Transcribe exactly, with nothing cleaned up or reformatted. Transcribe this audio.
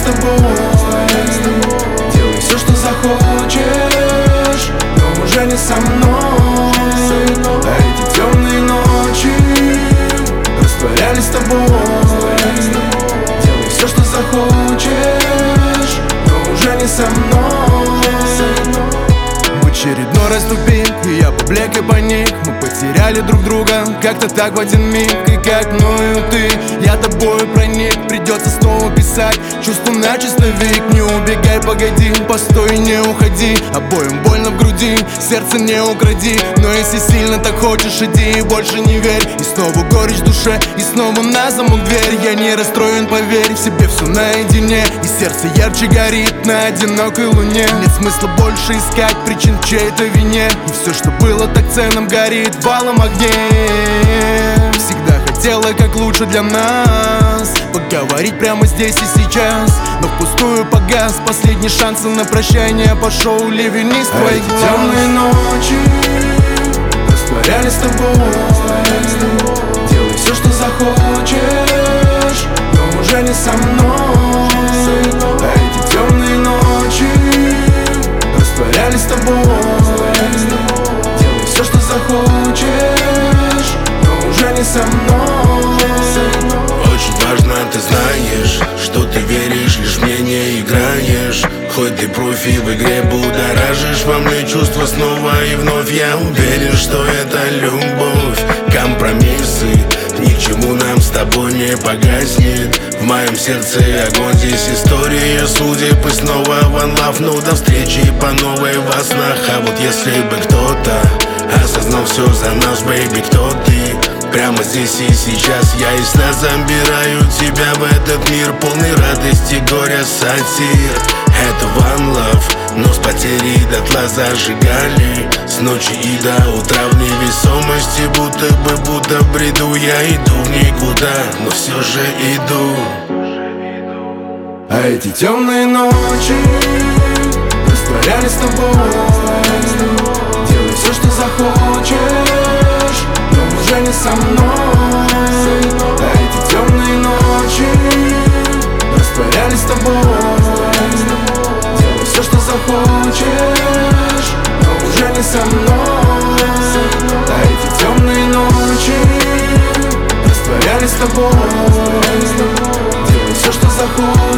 с тобой. Делай все, что захочешь, но уже не со мной. А эти темные ночи растворялись с тобой. Делай все, что захочешь, но уже не со мной. В очередной раз тупик, и я поблек и паник. Мы потеряли друг друга, как-то так в один миг. И как мною ты, я тобою проник. Придется снова писать чувства на чистовик. Не убегай, погоди, постой, не уходи. Обоим больно в груди, сердце не укради. Но если сильно так хочешь, иди и больше не верь. И снова горечь в душе, и снова на замок дверь. Я не расстроен, поверь, в себе все наедине. И сердце ярче горит на одинокой луне. Нет смысла больше искать причин в чьей-то вине. И все, что было так ценным, горит в алом огне. Всегда хотела как лучше для нас, поговорить прямо здесь и сейчас. Но впустую погас последний шанс, и на прощание пошел ливень из твоих глаз. Темные ночи растворялись с тобой. Делай все, что захочешь, но уже не со мной. А эти темные ночи растворялись с тобой. Делай все, что захочешь, но уже не со мной. Очень важно, ты знаешь, что ты веришь, лишь мне не играешь. Хоть ты профи в игре, будоражишь во мне чувства снова и вновь. Я уверен, что это любовь. Компромиссы ни к чему нам с тобой не погаснет. В моем сердце огонь, здесь история судеб. И снова one love, ну до встречи по новой во снах. А вот если бы кто-то осознал все за нас, бэйби, кто ты? Прямо здесь и сейчас я из сна забираю тебя в этот мир, полный радости, горя, сатир. Это one love, но с потерей дотла зажигали. С ночи и до утра в невесомости, будто бы, будто в бреду. Я иду в никуда, но все же иду. А эти темные ночи растворялись с тобой. Делай все, что захочешь, но уже не со мной. А эти темные ночи растворялись с тобой. Делай все, что захочешь, но уже не со мной. А эти темные ночи растворялись с тобой. Делай все, что захочешь,